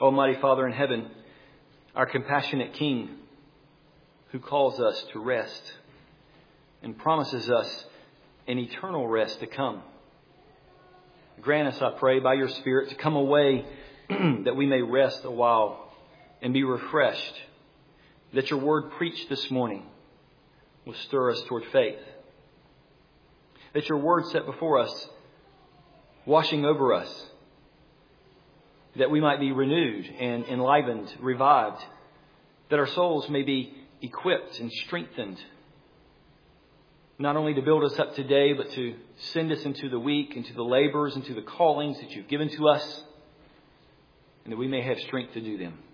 Almighty Father in heaven, our compassionate King who calls us to rest and promises us an eternal rest to come. Grant us, I pray, by your Spirit to come away that we may rest a while and be refreshed. That your word preached this morning will stir us toward faith. That your word set before us, washing over us, that we might be renewed and enlivened, revived. That our souls may be equipped and strengthened. Not only to build us up today, but to send us into the week, into the labors, into the callings that you've given to us, and that we may have strength to do them.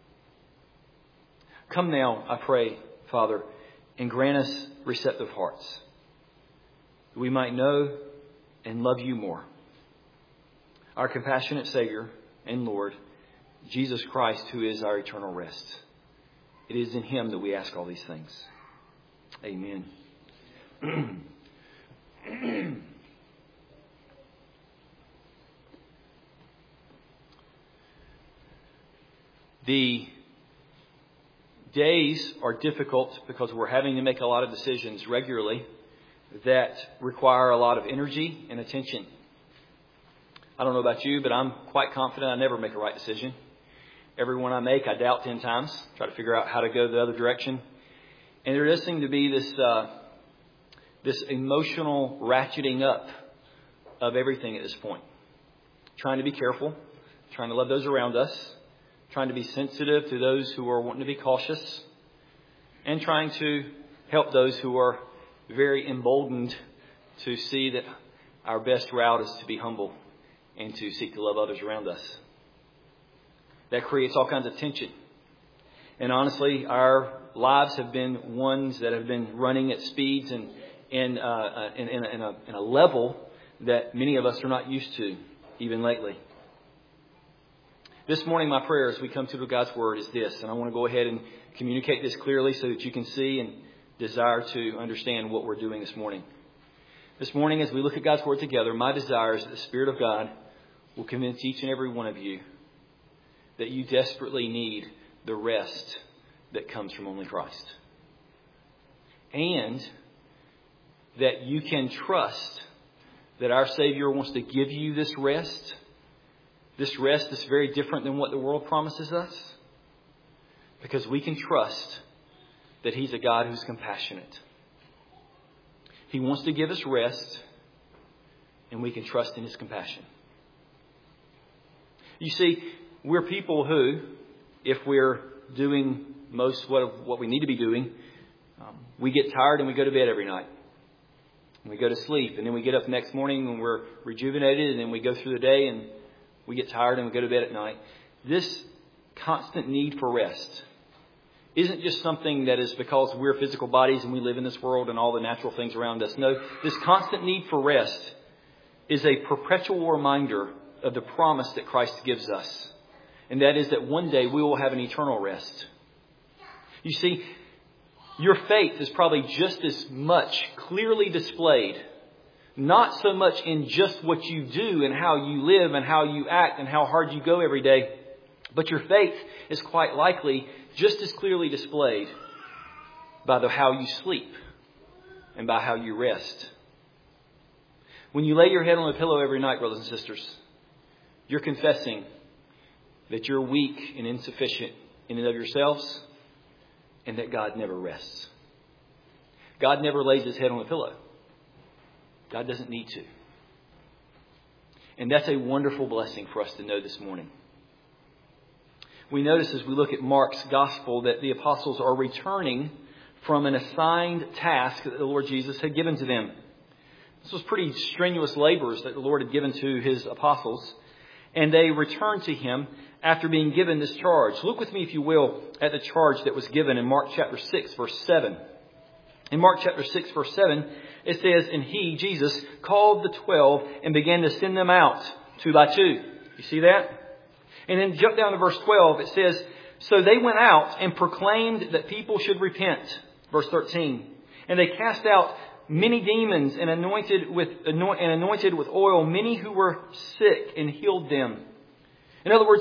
Come now, I pray, Father, and grant us receptive hearts, that we might know and love you more. Our compassionate Savior and Lord, Jesus Christ, who is our eternal rest. It is in him that we ask all these things. Amen. The days are difficult because we're having to make a lot of decisions regularly that require a lot of energy and attention. I don't know about you, but I'm quite confident I never make a right decision. Every one I make, I doubt 10 times, try to figure out how to go the other direction. And there does seem to be this emotional ratcheting up of everything at this point. Trying to be careful, trying to love those around us, trying to be sensitive to those who are wanting to be cautious, and trying to help those who are very emboldened to see that our best route is to be humble and to seek to love others around us. That creates all kinds of tension. And honestly, our lives have been ones that have been running at speeds and in a level that many of us are not used to, even lately. This morning, my prayer as we come to God's Word is this, and I want to go ahead and communicate this clearly so that you can see and desire to understand what we're doing this morning. This morning, as we look at God's Word together, my desire is that the Spirit of God will convince each and every one of you that you desperately need the rest that comes from only Christ. And that you can trust that our Savior wants to give you this rest. This rest is very different than what the world promises us. Because we can trust that He's a God who's compassionate. He wants to give us rest, and we can trust in His compassion. You see, we're people who, if we're doing most of what we need to be doing, we get tired and we go to bed every night. And we go to sleep, and then we get up the next morning and we're rejuvenated, and then we go through the day and we get tired and we go to bed at night. This constant need for rest isn't just something that is because we're physical bodies and we live in this world and all the natural things around us. No, this constant need for rest is a perpetual reminder of the promise that Christ gives us. And that is that one day we will have an eternal rest. You see, your faith is probably just as much clearly displayed, not so much in just what you do and how you live and how you act and how hard you go every day, but your faith is quite likely just as clearly displayed by how you sleep and by how you rest. When you lay your head on the pillow every night, brothers and sisters, you're confessing that you're weak and insufficient in and of yourselves, and that God never rests. God never lays His head on the pillow. God doesn't need to. And that's a wonderful blessing for us to know this morning. We notice as we look at Mark's gospel that the apostles are returning from an assigned task that the Lord Jesus had given to them. This was pretty strenuous labors that the Lord had given to His apostles. And they returned to Him after being given this charge. Look with me, if you will, at the charge that was given in Mark chapter 6, verse 7. In Mark chapter 6, verse 7, it says, "And He, Jesus, called the 12 and began to send them out 2 by 2. You see that? And then jump down to verse 12. It says, "So they went out and proclaimed that people should repent." Verse 13. "And they cast out many demons and anointed with oil many who were sick and healed them." In other words,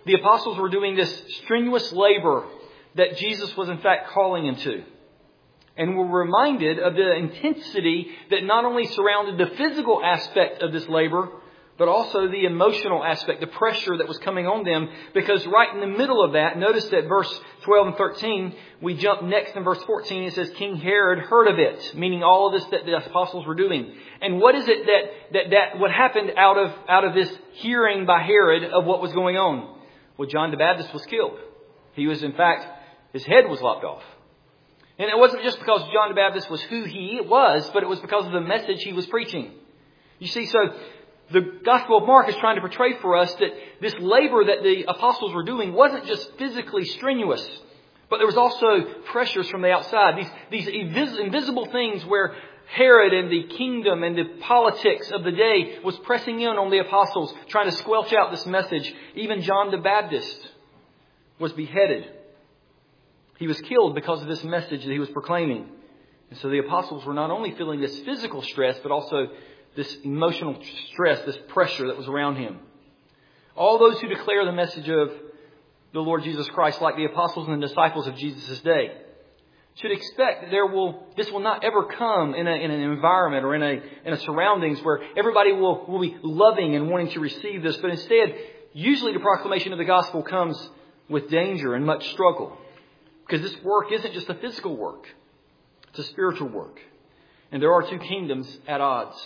the apostles were doing this strenuous labor that Jesus was in fact calling them to. And we're reminded of the intensity that not only surrounded the physical aspect of this labor, but also the emotional aspect, the pressure that was coming on them. Because right in the middle of that, notice that verse 12 and 13, we jump next in verse 14. It says, King Herod heard of it, meaning all of this that the apostles were doing. And what is it that what happened out of this hearing by Herod of what was going on? Well, John the Baptist was killed. He was, in fact, his head was lopped off. And it wasn't just because John the Baptist was who he was, but it was because of the message he was preaching. You see, so the Gospel of Mark is trying to portray for us that this labor that the apostles were doing wasn't just physically strenuous, but there was also pressures from the outside. These invisible things where Herod and the kingdom and the politics of the day was pressing in on the apostles, trying to squelch out this message. Even John the Baptist was beheaded. He was killed because of this message that he was proclaiming. And so the apostles were not only feeling this physical stress, but also this emotional stress, this pressure that was around him. All those who declare the message of the Lord Jesus Christ, like the apostles and the disciples of Jesus' day, should expect that this will not ever come in an environment or in a surroundings where everybody will be loving and wanting to receive this. But instead, usually the proclamation of the gospel comes with danger and much struggle. Because this work isn't just a physical work. It's a spiritual work. And there are two kingdoms at odds.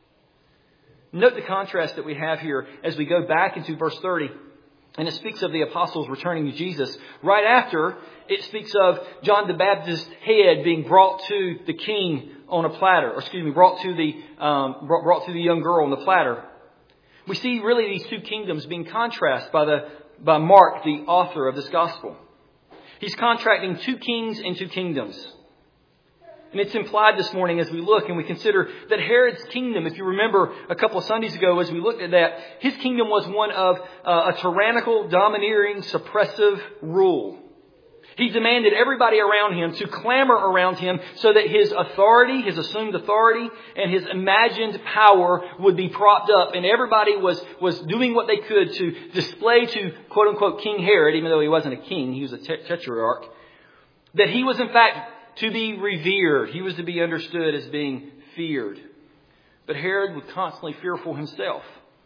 Note the contrast that we have here as we go back into verse 30. And it speaks of the apostles returning to Jesus. Right after, it speaks of John the Baptist's head being brought to the king on a platter. Brought to the young girl on the platter. We see really these two kingdoms being contrasted by Mark, the author of this gospel. He's contrasting two kings and two kingdoms. And it's implied this morning as we look and we consider that Herod's kingdom, if you remember a couple of Sundays ago as we looked at that, his kingdom was one of a tyrannical, domineering, suppressive rule. He demanded everybody around him to clamor around him so that his authority, his assumed authority, and his imagined power would be propped up. And everybody was doing what they could to display to, quote unquote, King Herod, even though he wasn't a king, he was a tetrarch, that he was in fact to be revered. He was to be understood as being feared. But Herod was constantly fearful himself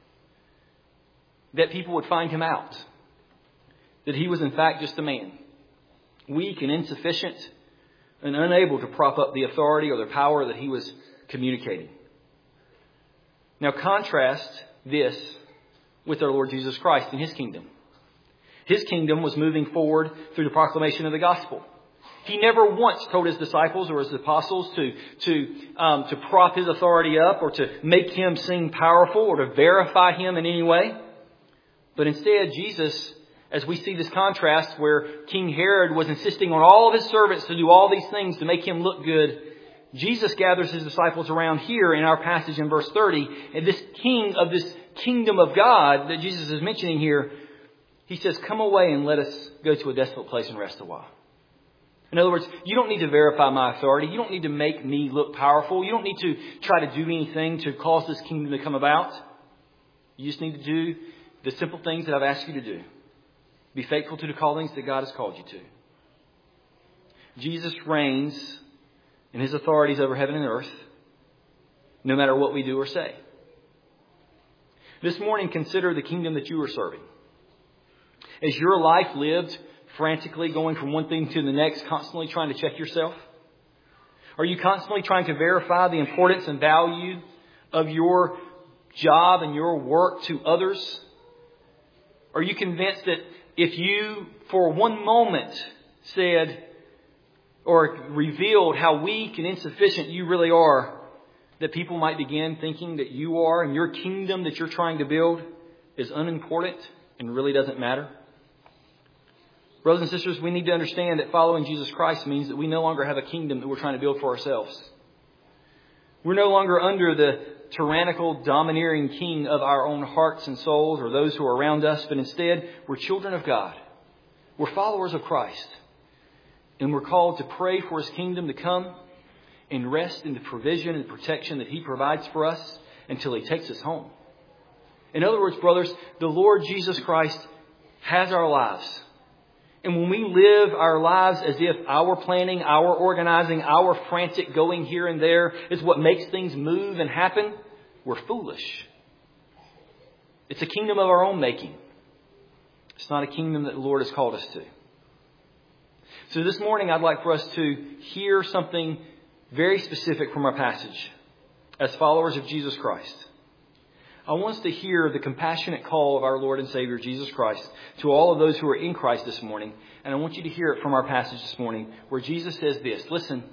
that people would find him out. That he was in fact just a man. Weak and insufficient and unable to prop up the authority or the power that he was communicating. Now contrast this with our Lord Jesus Christ and His kingdom. His kingdom was moving forward through the proclamation of the gospel. He never once told His disciples or His apostles to prop His authority up or to make Him seem powerful or to verify Him in any way. But instead, Jesus, as we see this contrast where King Herod was insisting on all of his servants to do all these things to make him look good, Jesus gathers His disciples around here in our passage in verse 30. And this king of this kingdom of God that Jesus is mentioning here, He says, come away and let us go to a desolate place and rest a while. In other words, you don't need to verify my authority. You don't need to make me look powerful. You don't need to try to do anything to cause this kingdom to come about. You just need to do the simple things that I've asked you to do. Be faithful to the callings that God has called you to. Jesus reigns in His authorities over heaven and earth, no matter what we do or say. This morning, consider the kingdom that you are serving. Is your life lived frantically going from one thing to the next, constantly trying to check yourself? Are you constantly trying to verify the importance and value of your job and your work to others? Are you convinced that if you, for one moment, said or revealed how weak and insufficient you really are, that people might begin thinking that you are and your kingdom that you're trying to build is unimportant and really doesn't matter? Brothers and sisters, we need to understand that following Jesus Christ means that we no longer have a kingdom that we're trying to build for ourselves. We're no longer under the tyrannical, domineering king of our own hearts and souls or those who are around us, but instead we're children of God. We're followers of Christ. And we're called to pray for His kingdom to come and rest in the provision and protection that He provides for us until He takes us home. In other words, brothers, the Lord Jesus Christ, has our lives. And when we live our lives as if our planning, our organizing, our frantic going here and there is what makes things move and happen, we're foolish. It's a kingdom of our own making. It's not a kingdom that the Lord has called us to. So this morning I'd like for us to hear something very specific from our passage as followers of Jesus Christ. I want us to hear the compassionate call of our Lord and Savior Jesus Christ to all of those who are in Christ this morning. And I want you to hear it from our passage this morning where Jesus says this. Listen,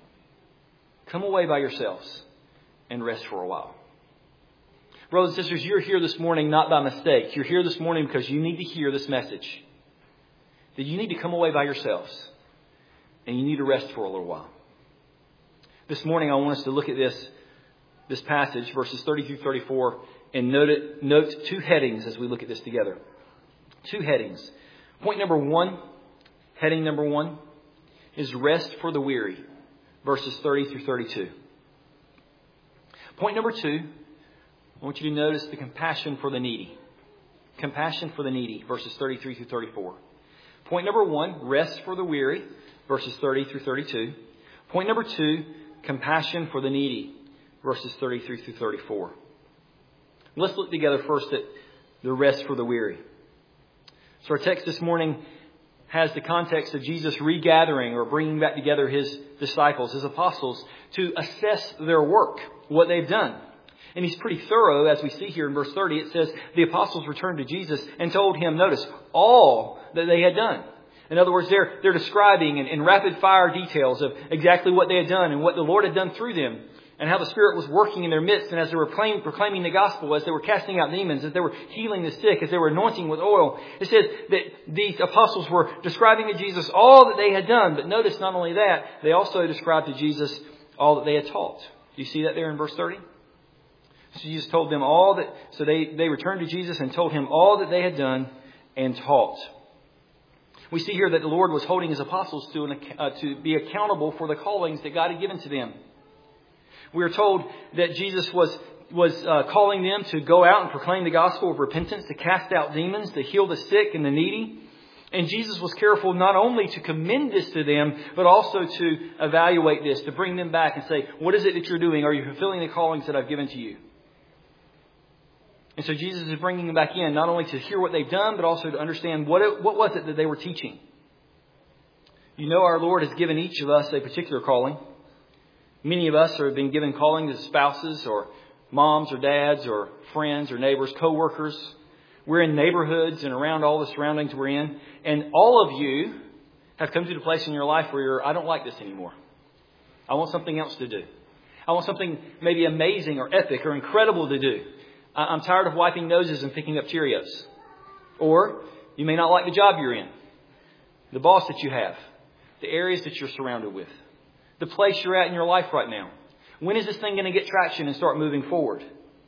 come away by yourselves and rest for a while. Brothers and sisters, you're here this morning not by mistake. You're here this morning because you need to hear this message. That you need to come away by yourselves and you need to rest for a little while. This morning I want us to look at this passage, verses 30 through 34, and note two headings as we look at this together. Two headings. Point number one, heading number one, is rest for the weary, verses 30 through 32. Point number two, I want you to notice the compassion for the needy. Compassion for the needy, verses 33 through 34. Point number one, rest for the weary, verses 30 through 32. Point number two, compassion for the needy, verses 33 through 34. Let's look together first at the rest for the weary. So our text this morning has the context of Jesus regathering or bringing back together his disciples, his apostles, to assess their work, what they've done. And he's pretty thorough, as we see here in verse 30. It says the apostles returned to Jesus and told him, notice, all that they had done. In other words, they're describing in rapid fire details of exactly what they had done and what the Lord had done through them and how the Spirit was working in their midst. And as they were proclaiming the gospel, as they were casting out demons, as they were healing the sick, as they were anointing with oil, it says that these apostles were describing to Jesus all that they had done. But notice not only that, they also described to Jesus all that they had taught. Do you see that there in verse 30? So Jesus told them all that. So they returned to Jesus and told him all that they had done and taught. We see here that the Lord was holding his apostles to be accountable for the callings that God had given to them. We are told that Jesus was calling them to go out and proclaim the gospel of repentance, to cast out demons, to heal the sick and the needy. And Jesus was careful not only to commend this to them, but also to evaluate this, to bring them back and say, what is it that you're doing? Are you fulfilling the callings that I've given to you? And so Jesus is bringing them back in, not only to hear what they've done, but also to understand what was it that they were teaching. You know, our Lord has given each of us a particular calling. Many of us have been given callings as spouses or moms or dads or friends or neighbors, co-workers. We're in neighborhoods and around all the surroundings we're in. And all of you have come to the place in your life where I don't like this anymore. I want something else to do. I want something maybe amazing or epic or incredible to do. I'm tired of wiping noses and picking up Cheerios. Or you may not like the job you're in, the boss that you have, the areas that you're surrounded with, the place you're at in your life right now. When is this thing going to get traction and start moving forward?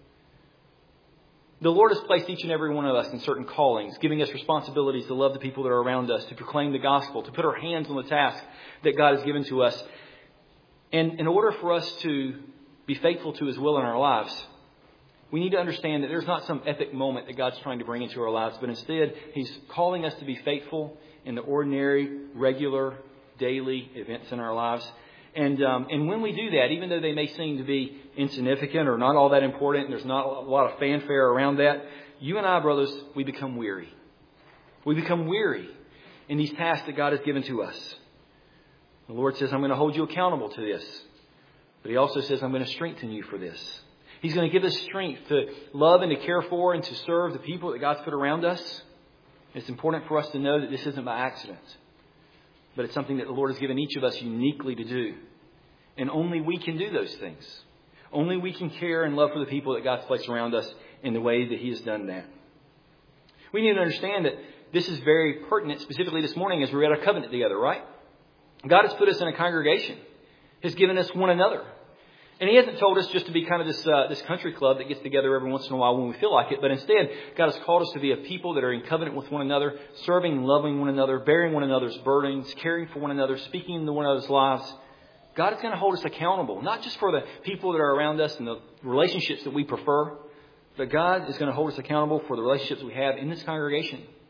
The Lord has placed each and every one of us in certain callings, giving us responsibilities to love the people that are around us, to proclaim the gospel, to put our hands on the task that God has given to us. And in order for us to be faithful to his will in our lives, we need to understand that there's not some epic moment that God's trying to bring into our lives, but instead he's calling us to be faithful in the ordinary, regular, daily events in our lives. And when we do that, even though they may seem to be insignificant or not all that important, and there's not a lot of fanfare around that, you and I, brothers, we become weary. We become weary in these tasks that God has given to us. The Lord says, I'm going to hold you accountable to this. But he also says, I'm going to strengthen you for this. He's going to give us strength to love and to care for and to serve the people that God's put around us. It's important for us to know that this isn't by accident, but it's something that the Lord has given each of us uniquely to do. And only we can do those things. Only we can care and love for the people that God's placed around us in the way that he has done that. We need to understand that this is very pertinent, specifically this morning as we read our covenant together, right? God has put us in a congregation. Has given us one another. And he hasn't told us just to be kind of this country club that gets together every once in a while when we feel like it. But instead, God has called us to be a people that are in covenant with one another, serving and loving one another, bearing one another's burdens, caring for one another, speaking into one another's lives. God is going to hold us accountable, not just for the people that are around us and the relationships that we prefer, but God is going to hold us accountable for the relationships we have in this congregation.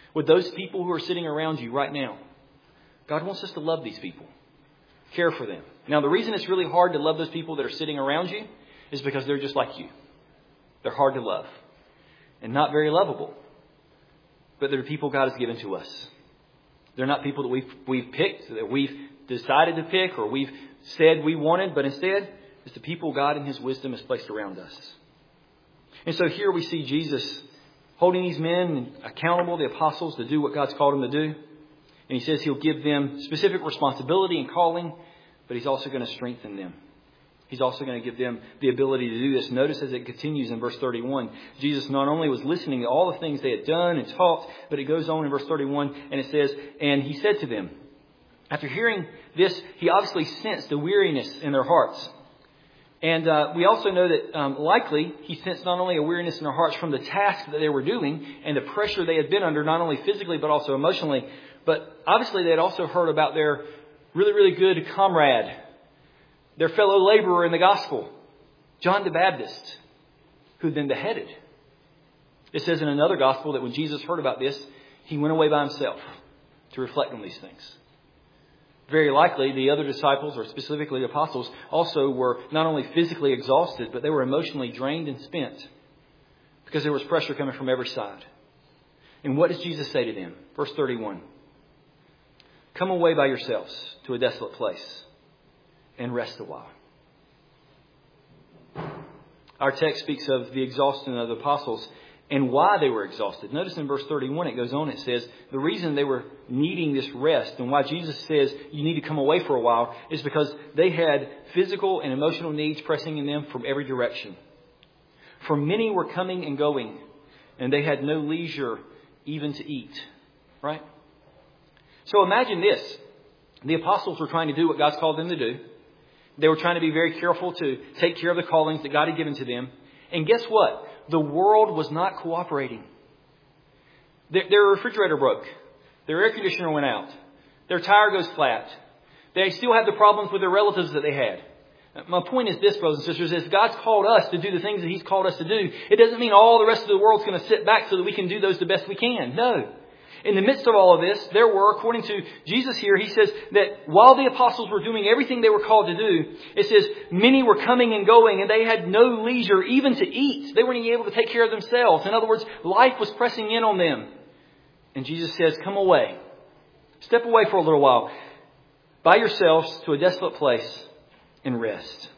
with those people who are sitting around you right now. God wants us to love these people. Care for them. Now, the reason it's really hard to love those people that are sitting around you is because they're just like you. They're hard to love and not very lovable. But they're people God has given to us. They're not people that we've picked, that we've decided to pick or we've said we wanted, but instead it's the people God in His wisdom has placed around us. And so here we see Jesus holding these men accountable, the apostles, to do what God's called them to do. And He says He'll give them specific responsibility and calling, but He's also going to strengthen them. He's also going to give them the ability to do this. Notice as it continues in verse 31, Jesus not only was listening to all the things they had done and taught, but it goes on in verse 31 and it says, and He said to them, after hearing this, He obviously sensed the weariness in their hearts. And we also know that likely He sensed not only a weariness in their hearts from the task that they were doing and the pressure they had been under, not only physically but also emotionally, but obviously they had also heard about their really, really good comrade, their fellow laborer in the gospel, John the Baptist, who'd been beheaded. It says in another gospel that when Jesus heard about this, He went away by Himself to reflect on these things. Very likely, the other disciples, or specifically the apostles, also were not only physically exhausted, but they were emotionally drained and spent because there was pressure coming from every side. And what does Jesus say to them? Verse 31. Come away by yourselves to a desolate place and rest a while. Our text speaks of the exhaustion of the apostles and why they were exhausted. Notice in verse 31, it goes on, it says, the reason they were needing this rest and why Jesus says you need to come away for a while is because they had physical and emotional needs pressing in them from every direction. For many were coming and going, and they had no leisure even to eat. Right? So imagine this. The apostles were trying to do what God's called them to do. They were trying to be very careful to take care of the callings that God had given to them. And guess what? The world was not cooperating. Their refrigerator broke. Their air conditioner went out. Their tire goes flat. They still have the problems with their relatives that they had. My point is this, brothers and sisters, is God's called us to do the things that He's called us to do. It doesn't mean all the rest of the world's going to sit back so that we can do those the best we can. No. In the midst of all of this, there were, according to Jesus here, He says that while the apostles were doing everything they were called to do, it says many were coming and going and they had no leisure even to eat. They weren't even able to take care of themselves. In other words, life was pressing in on them. And Jesus says, come away. Step away for a little while. By yourselves to a desolate place and rest.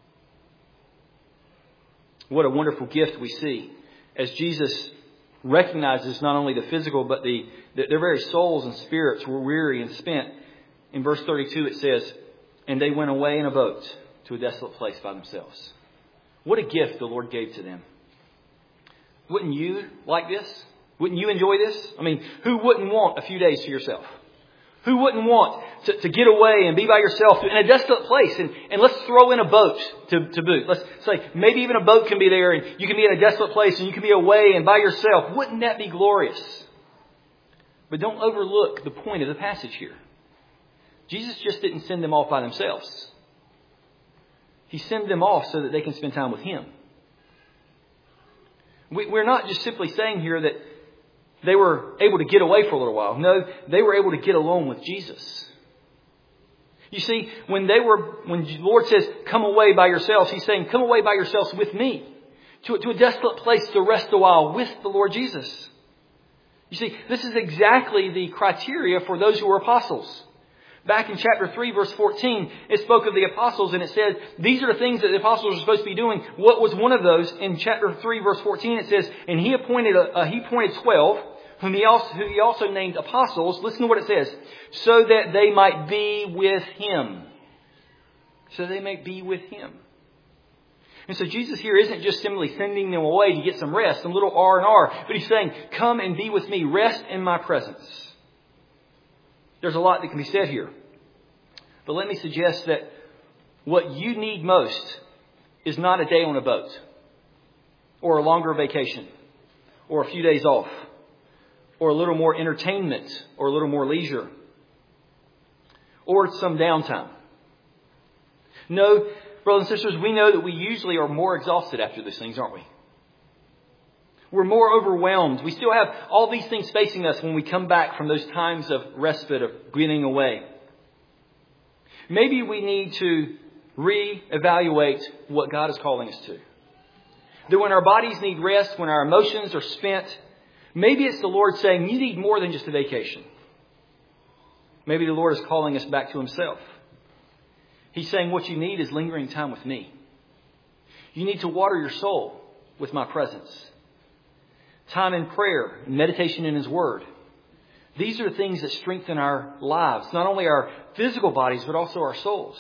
What a wonderful gift we see as Jesus recognizes not only the physical, but their very souls and spirits were weary and spent. In verse 32 it says, and they went away in a boat to a desolate place by themselves. What a gift the Lord gave to them. Wouldn't you like this? Wouldn't you enjoy this? I mean, who wouldn't want a few days to yourself? Who wouldn't want to get away and be by yourself in a desolate place? And let's throw in a boat to boot. Let's say maybe even a boat can be there and you can be in a desolate place and you can be away and by yourself. Wouldn't that be glorious? But don't overlook the point of the passage here. Jesus just didn't send them off by themselves. He sent them off so that they can spend time with Him. We're not just simply saying here that they were able to get away for a little while. No, they were able to get alone with Jesus. You see, when the Lord says, come away by yourselves, He's saying, come away by yourselves with me to a desolate place to rest a while with the Lord Jesus. You see, this is exactly the criteria for those who were apostles. Back in chapter 3, verse 14, it spoke of the apostles and it said, these are the things that the apostles are supposed to be doing. What was one of those? In chapter 3, verse 14, it says, and He appointed 12, whom he also named apostles. Listen to what it says. So that they might be with Him. So they may be with Him. And so Jesus here isn't just simply sending them away to get some rest, some little R&R, but He's saying, come and be with me. Rest in my presence. There's a lot that can be said here. But let me suggest that what you need most is not a day on a boat, or a longer vacation, or a few days off, or a little more entertainment, or a little more leisure, or some downtime. No, brothers and sisters, we know that we usually are more exhausted after these things, aren't we? We're more overwhelmed. We still have all these things facing us when we come back from those times of respite, of getting away. Maybe we need to reevaluate what God is calling us to. That when our bodies need rest, when our emotions are spent, maybe it's the Lord saying, you need more than just a vacation. Maybe the Lord is calling us back to Himself. He's saying what you need is lingering time with me. You need to water your soul with my presence. Time in prayer, meditation in His Word. These are things that strengthen our lives, not only our physical bodies, but also our souls.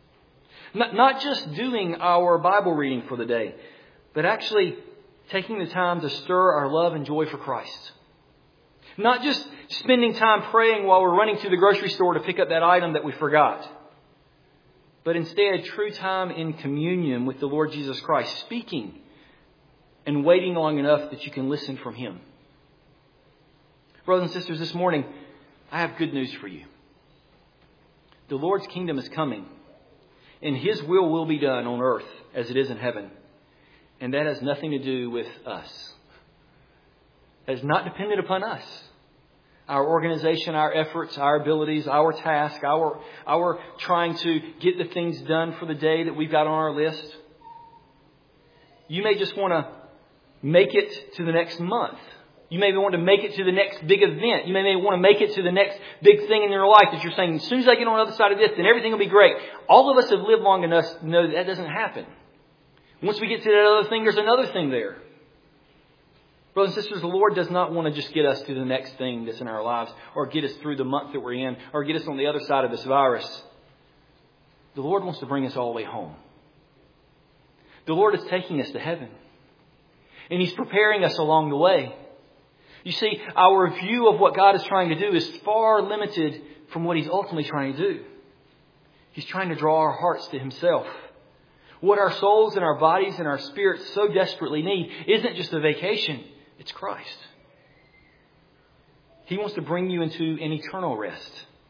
Not just doing our Bible reading for the day, but actually taking the time to stir our love and joy for Christ. Not just spending time praying while we're running to the grocery store to pick up that item that we forgot, but instead true time in communion with the Lord Jesus Christ, speaking and waiting long enough that you can listen from Him. Brothers and sisters, this morning, I have good news for you. The Lord's kingdom is coming, and His will be done on earth as it is in heaven. And that has nothing to do with us. That is not dependent upon us. Our organization, our efforts, our abilities, our task, our trying to get the things done for the day that we've got on our list. You may just want to make it to the next month. You may want to make it to the next big event. You may want to make it to the next big thing in your life that you're saying, as soon as I get on the other side of this, then everything will be great. All of us have lived long enough to know that doesn't happen. Once we get to that other thing, there's another thing there. Brothers and sisters, the Lord does not want to just get us to the next thing that's in our lives, or get us through the month that we're in, or get us on the other side of this virus. The Lord wants to bring us all the way home. The Lord is taking us to heaven. And He's preparing us along the way. You see, our view of what God is trying to do is far limited from what He's ultimately trying to do. He's trying to draw our hearts to Himself. What our souls and our bodies and our spirits so desperately need isn't just a vacation. It's Christ. He wants to bring you into an eternal rest.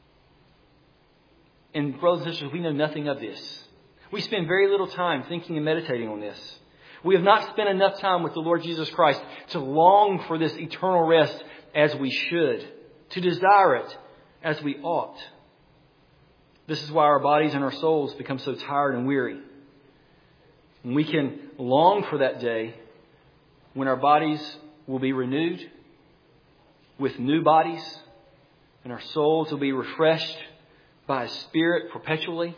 And brothers and sisters, we know nothing of this. We spend very little time thinking and meditating on this. We have not spent enough time with the Lord Jesus Christ to long for this eternal rest as we should, to desire it as we ought. This is why our bodies and our souls become so tired and weary. And we can long for that day when our bodies will be renewed with new bodies, and our souls will be refreshed by His Spirit perpetually.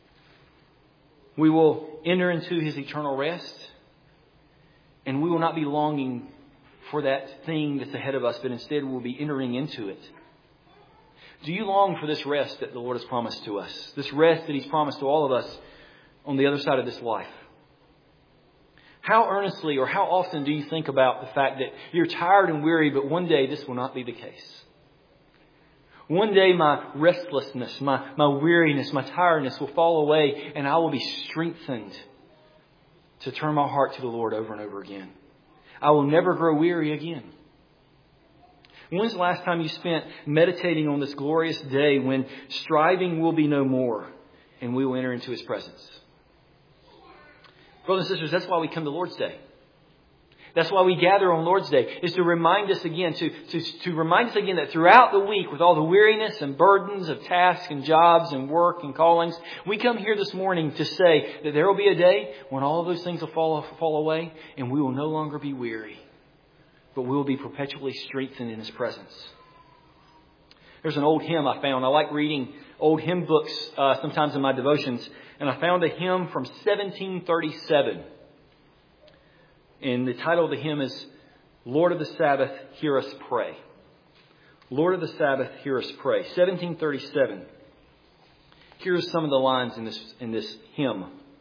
We will enter into His eternal rest, and we will not be longing for that thing that's ahead of us, but instead we'll be entering into it. Do you long for this rest that the Lord has promised to us? This rest that He's promised to all of us on the other side of this life? How earnestly or how often do you think about the fact that you're tired and weary, but one day this will not be the case? One day my restlessness, my weariness, my tiredness will fall away, and I will be strengthened to turn my heart to the Lord over and over again. I will never grow weary again. When's the last time you spent meditating on this glorious day when striving will be no more and we will enter into His presence? Brothers and sisters, that's why we come to Lord's Day. That's why we gather on Lord's Day, is to remind us again, to remind us again that throughout the week, with all the weariness and burdens of tasks and jobs and work and callings, we come here this morning to say that there will be a day when all of those things will fall away and we will no longer be weary, but we will be perpetually strengthened in His presence. There's an old hymn I found. I like reading old hymn books sometimes in my devotions. And I found a hymn from 1737. And the title of the hymn is, Lord of the Sabbath, Hear Us Pray. Lord of the Sabbath, Hear Us Pray. 1737. Here's some of the lines in this hymn.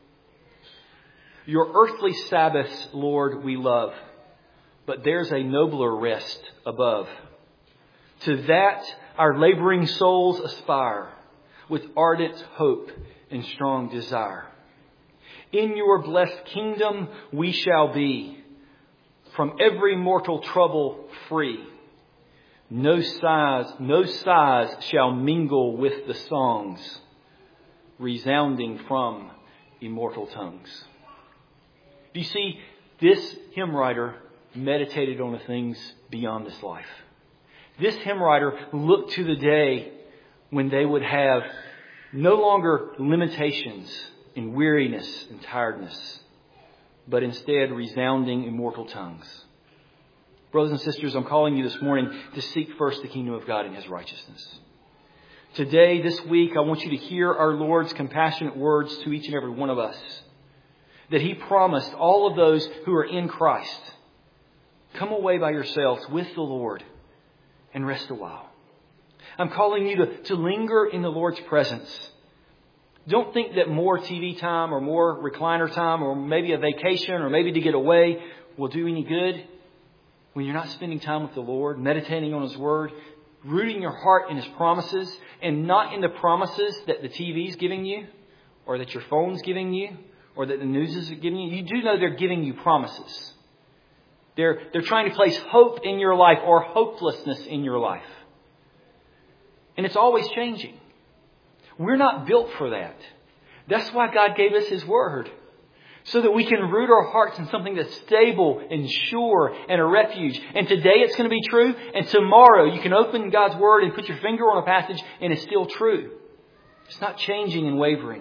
Your earthly Sabbaths, Lord, we love, but there's a nobler rest above. To that our laboring souls aspire with ardent hope and strong desire. In your blessed kingdom we shall be, from every mortal trouble free. No sighs shall mingle with the songs, resounding from immortal tongues. Do you see, this hymn writer meditated on the things beyond this life. This hymn writer looked to the day when they would have no longer limitations in weariness and tiredness, but instead resounding immortal tongues. Brothers and sisters, I'm calling you this morning to seek first the kingdom of God and His righteousness. Today, this week, I want you to hear our Lord's compassionate words to each and every one of us. That He promised all of those who are in Christ, come away by yourselves with the Lord and rest a while. I'm calling you to linger in the Lord's presence. Don't think that more TV time or more recliner time or maybe a vacation or maybe to get away will do any good when you're not spending time with the Lord, meditating on His Word, rooting your heart in His promises and not in the promises that the TV's giving you or that your phone's giving you or that the news is giving you. You do know they're giving you promises. They're trying to place hope in your life or hopelessness in your life. And it's always changing. We're not built for that. That's why God gave us His Word. So that we can root our hearts in something that's stable and sure and a refuge. And today it's going to be true. And tomorrow you can open God's Word and put your finger on a passage and it's still true. It's not changing and wavering.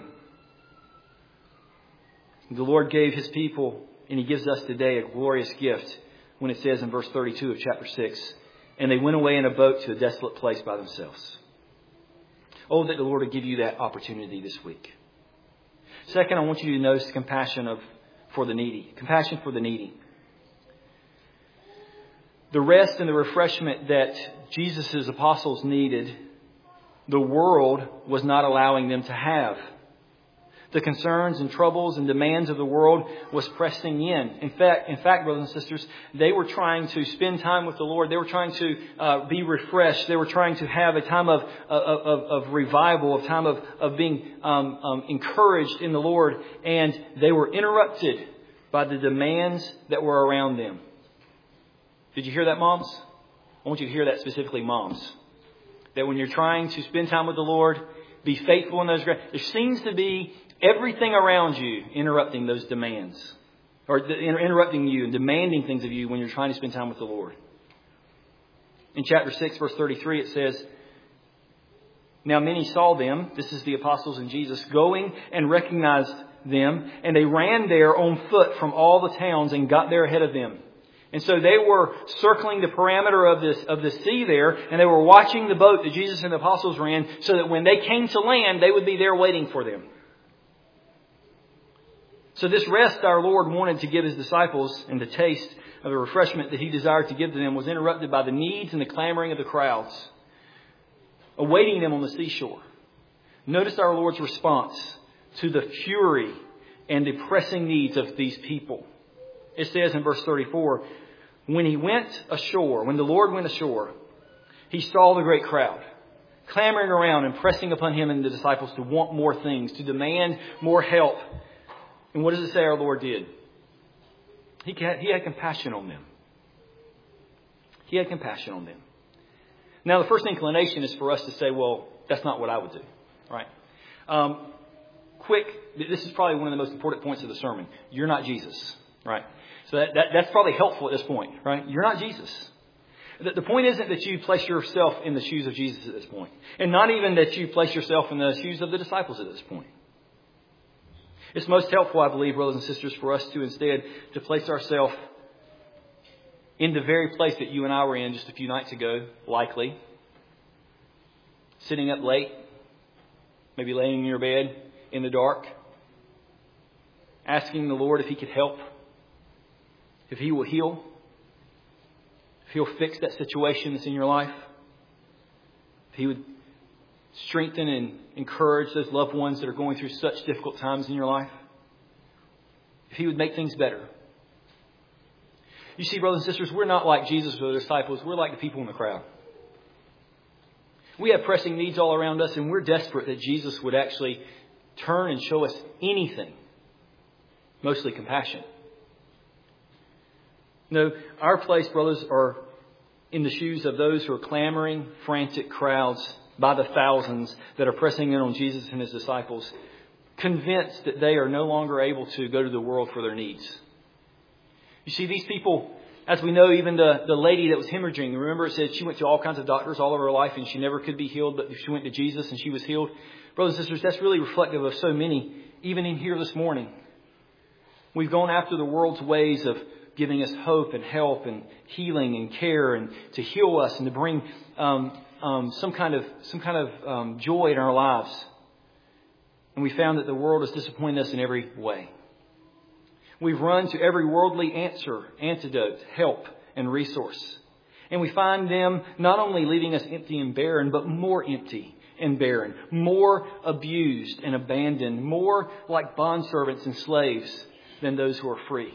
The Lord gave His people, and He gives us today, a glorious gift when it says in verse 32 of chapter 6, and they went away in a boat to a desolate place by themselves. Oh, that the Lord would give you that opportunity this week. Second, I want you to notice compassion for the needy. Compassion for the needy. The rest and the refreshment that Jesus' apostles needed, the world was not allowing them to have. The concerns and troubles and demands of the world was pressing in. In fact, brothers and sisters, they were trying to spend time with the Lord. They were trying to be refreshed. They were trying to have a time of revival, a time of being encouraged in the Lord. And they were interrupted by the demands that were around them. Did you hear that, moms? I want you to hear that specifically, moms. That when you're trying to spend time with the Lord, be faithful in those. There seems to be everything around you interrupting those demands. Or interrupting you and demanding things of you when you're trying to spend time with the Lord. In chapter 6, verse 33, it says, now many saw them, this is the apostles and Jesus, going and recognized them. And they ran there on foot from all the towns and got there ahead of them. And so they were circling the parameter of the sea there, and they were watching the boat that Jesus and the apostles ran, so that when they came to land, they would be there waiting for them. So this rest our Lord wanted to give His disciples, and the taste of the refreshment that He desired to give to them, was interrupted by the needs and the clamoring of the crowds, awaiting them on the seashore. Notice our Lord's response to the fury and the pressing needs of these people. It says in verse 34, when the Lord went ashore, He saw the great crowd clamoring around and pressing upon Him and the disciples to want more things, to demand more help. And what does it say our Lord did? He had compassion on them. He had compassion on them. Now, the first inclination is for us to say, well, that's not what I would do. Right? This is probably one of the most important points of the sermon. You're not Jesus. Right? So that's probably helpful at this point, right? You're not Jesus. The point isn't that you place yourself in the shoes of Jesus at this point. And not even that you place yourself in the shoes of the disciples at this point. It's most helpful, I believe, brothers and sisters, for us to instead to place ourselves in the very place that you and I were in just a few nights ago, likely. Sitting up late, maybe laying in your bed in the dark, asking the Lord if He could help. If He will heal, if He'll fix that situation that's in your life, if He would strengthen and encourage those loved ones that are going through such difficult times in your life, if He would make things better. You see, brothers and sisters, we're not like Jesus or the disciples. We're like the people in the crowd. We have pressing needs all around us, and we're desperate that Jesus would actually turn and show us anything, mostly compassion. No, our place, brothers, are in the shoes of those who are clamoring, frantic crowds by the thousands that are pressing in on Jesus and His disciples, convinced that they are no longer able to go to the world for their needs. You see, these people, As we know, even the lady that was hemorrhaging, remember it said she went to all kinds of doctors all over her life and she never could be healed, but she went to Jesus and she was healed. Brothers and sisters, that's really reflective of so many, even in here this morning. We've gone after the world's ways of giving us hope and help and healing and care and to heal us and to bring some kind of joy in our lives. And we found that the world has disappointed us in every way. We've run to every worldly antidote, help, and resource. And we find them not only leaving us empty and barren, but more empty and barren, more abused and abandoned, more like bondservants and slaves than those who are free.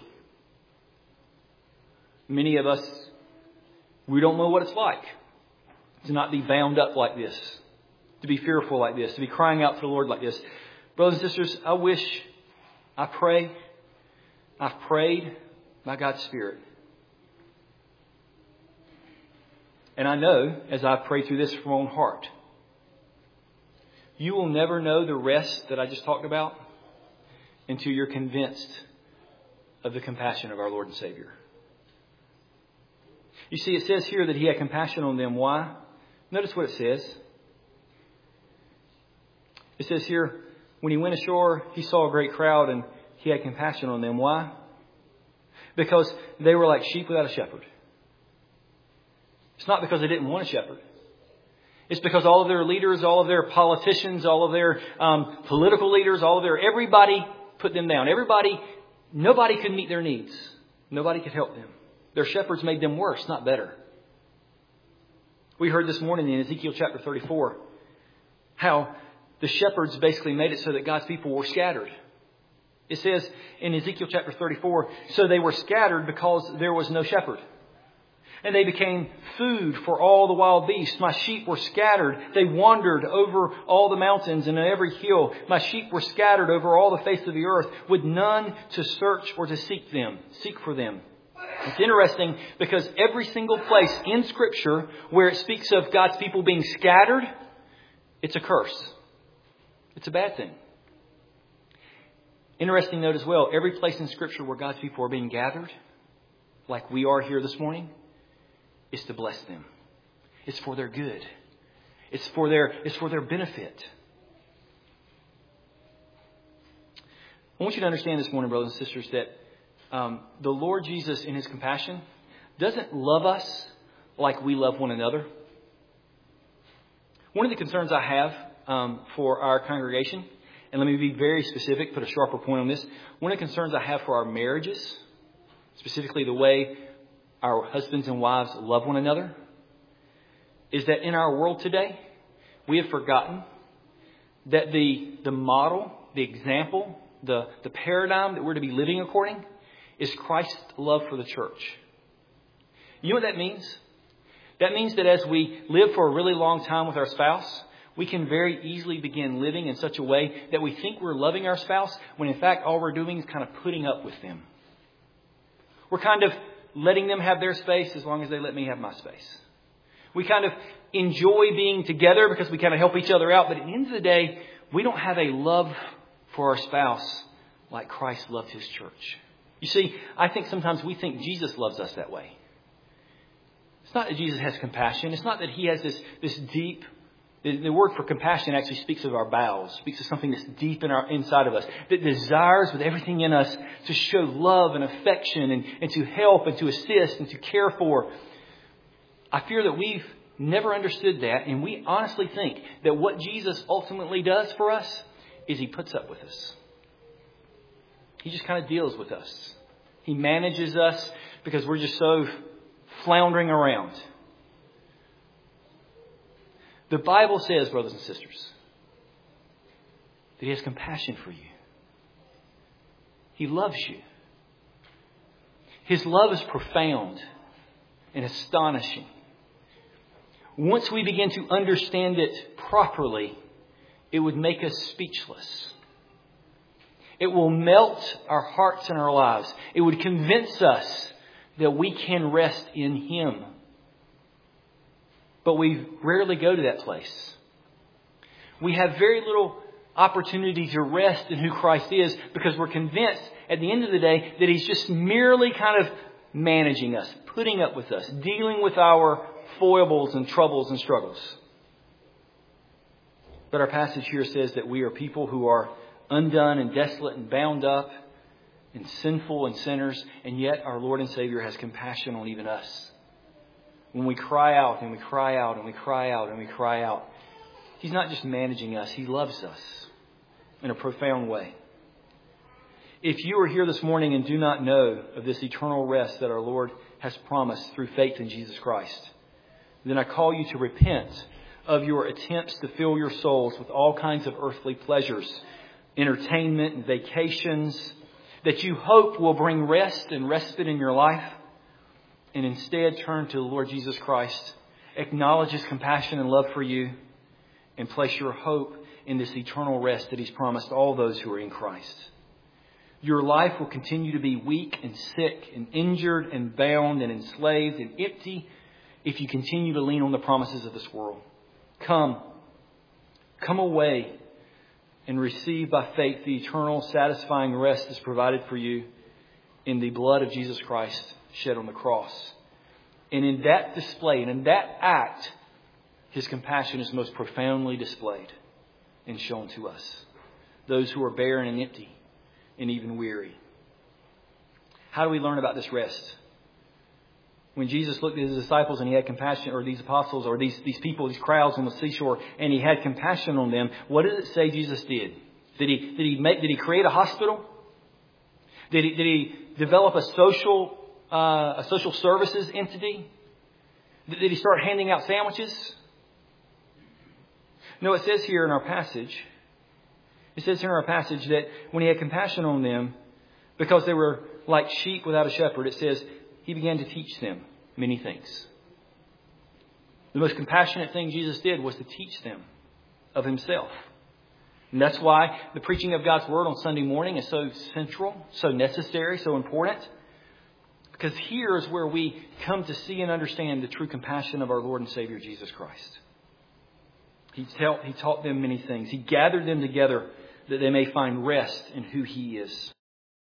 Many of us, we don't know what it's like to not be bound up like this, to be fearful like this, to be crying out to the Lord like this. Brothers and sisters, I've prayed by God's Spirit. And I know, as I've prayed through this from my own heart, you will never know the rest that I just talked about until you're convinced of the compassion of our Lord and Savior. You see, it says here that He had compassion on them. Why? Notice what it says. It says here, when He went ashore, He saw a great crowd and He had compassion on them. Why? Because they were like sheep without a shepherd. It's not because they didn't want a shepherd. It's because all of their leaders, all of their politicians, all of their political leaders, everybody put them down. Nobody could meet their needs. Nobody could help them. Their shepherds made them worse, not better. We heard this morning in Ezekiel chapter 34 how the shepherds basically made it so that God's people were scattered. It says in Ezekiel chapter 34, so they were scattered because there was no shepherd. And they became food for all the wild beasts. My sheep were scattered. They wandered over all the mountains and on every hill. My sheep were scattered over all the face of the earth with none to search or to seek for them. It's interesting because every single place in Scripture where it speaks of God's people being scattered, it's a curse. It's a bad thing. Interesting note as well, every place in Scripture where God's people are being gathered, like we are here this morning, is to bless them. It's for their good. It's for their benefit. I want you to understand this morning, brothers and sisters, that the Lord Jesus in His compassion doesn't love us like we love one another. One of the concerns I have for our congregation, and let me be very specific, put a sharper point on this. One of the concerns I have for our marriages, specifically the way our husbands and wives love one another, is that in our world today, we have forgotten that the model, the example, the paradigm that we're to be living according is Christ's love for the church. You know what that means? That means that as we live for a really long time with our spouse, we can very easily begin living in such a way that we think we're loving our spouse when in fact all we're doing is kind of putting up with them. We're kind of letting them have their space as long as they let me have my space. We kind of enjoy being together because we kind of help each other out. But at the end of the day, we don't have a love for our spouse like Christ loved His church. You see, I think sometimes we think Jesus loves us that way. It's not that Jesus has compassion. It's not that He has this deep... The word for compassion actually speaks of our bowels, speaks of something that's deep inside of us, that desires with everything in us to show love and affection and to help and to assist and to care for. I fear that we've never understood that, and we honestly think that what Jesus ultimately does for us is He puts up with us. He just kind of deals with us. He manages us because we're just so floundering around. The Bible says, brothers and sisters, that He has compassion for you. He loves you. His love is profound and astonishing. Once we begin to understand it properly, it would make us speechless. It will melt our hearts and our lives. It would convince us that we can rest in Him. But we rarely go to that place. We have very little opportunity to rest in who Christ is because we're convinced at the end of the day that He's just merely kind of managing us, putting up with us, dealing with our foibles and troubles and struggles. But our passage here says that we are people who are undone and desolate and bound up and sinful and sinners, and yet our Lord and Savior has compassion on even us. When we cry out and we cry out and we cry out and we cry out, He's not just managing us, He loves us in a profound way. If you are here this morning and do not know of this eternal rest that our Lord has promised through faith in Jesus Christ, then I call you to repent of your attempts to fill your souls with all kinds of earthly pleasures, entertainment and vacations that you hope will bring rest and respite in your life, and instead turn to the Lord Jesus Christ, acknowledge His compassion and love for you, and place your hope in this eternal rest that He's promised all those who are in Christ. Your life will continue to be weak and sick and injured and bound and enslaved and empty if you continue to lean on the promises of this world. Come away and receive by faith the eternal, satisfying rest that's provided for you in the blood of Jesus Christ shed on the cross. And in that display and in that act, His compassion is most profoundly displayed and shown to us. Those who are barren and empty and even weary. How do we learn about this rest? When Jesus looked at His disciples and He had compassion, or these apostles, or these people, these crowds on the seashore, and He had compassion on them, what did it say Jesus did? Did He create a hospital? Did He develop a social services entity? Did He start handing out sandwiches? No, it says here in our passage, that when He had compassion on them, because they were like sheep without a shepherd, it says He began to teach them many things. The most compassionate thing Jesus did was to teach them of Himself. And that's why the preaching of God's Word on Sunday morning is so central, so necessary, so important. Because here is where we come to see and understand the true compassion of our Lord and Savior Jesus Christ. He taught them many things. He gathered them together that they may find rest in who He is.